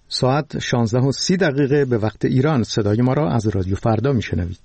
ساعت 16:30 به وقت ایران. صدای ما را از رادیو فردا میشنوید.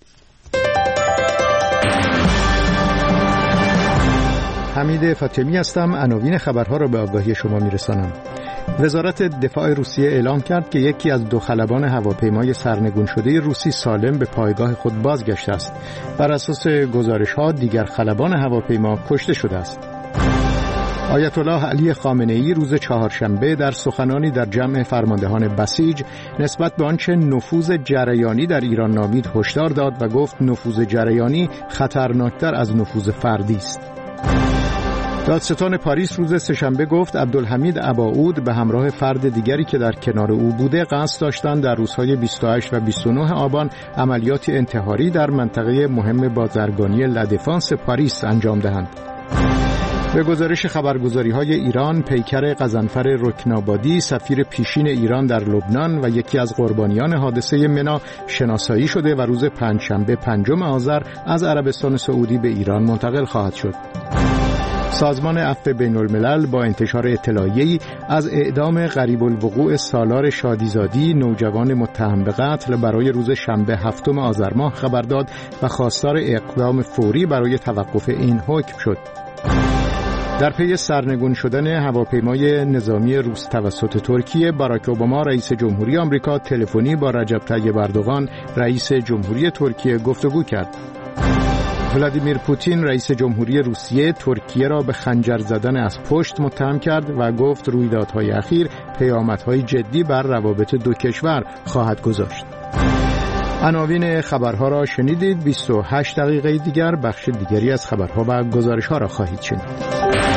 حمید فاطمی هستم. عناوین خبرها را به آگاهی شما میرسانم. وزارت دفاع روسیه اعلام کرد که یکی از 2 خلبان هواپیمای سرنگون شده روسی سالم به پایگاه خود بازگشته است. بر اساس گزارش‌ها دیگر خلبان هواپیما کشته شده است. آیت الله علی خامنه‌ای روز چهارشنبه در سخنانی در جمع فرماندهان بسیج نسبت به آنچه نفوذ جریانی در ایران نامید هشدار داد و گفت نفوذ جریانی خطرناکتر از نفوذ فردی است. دادستان پاریس روز سه‌شنبه گفت عبدالحمید اباعود به همراه فرد دیگری که در کنار او بوده قصد داشتند در روزهای 28 و 29 آبان عملیات انتحاری در منطقه مهم بازرگانی لادفانس پاریس انجام دهند. به گزارش خبرگزاری‌های ایران، پیکر غضنفر رکنابادی سفیر پیشین ایران در لبنان و یکی از قربانیان حادثه منا شناسایی شده و روز پنجشنبه 5 آذر از عربستان سعودی به ایران منتقل خواهد شد. سازمان عفو بین‌الملل با انتشار اطلاعیه‌ای از اعدام قریب الوقوع سالار شادیزادی نوجوان متهم به قتل برای روز شنبه 7 آذر ماه خبر داد و خواستار اقدام فوری برای توقف این حکم شد. در پی سرنگون شدن هواپیمای نظامی روس توسط ترکیه، باراک اوباما رئیس جمهوری آمریکا تلفنی با رجب طیب اردوغان رئیس جمهوری ترکیه گفتگو کرد. ولادیمیر پوتین رئیس جمهوری روسیه ترکیه را به خنجر زدن از پشت متهم کرد و گفت رویدادهای اخیر پیامدهای جدی بر روابط دو کشور خواهد گذاشت. عناوین خبرها را شنیدید. 28 دقیقه دیگر بخش دیگری از خبرها و گزارش‌ها را خواهید شنید.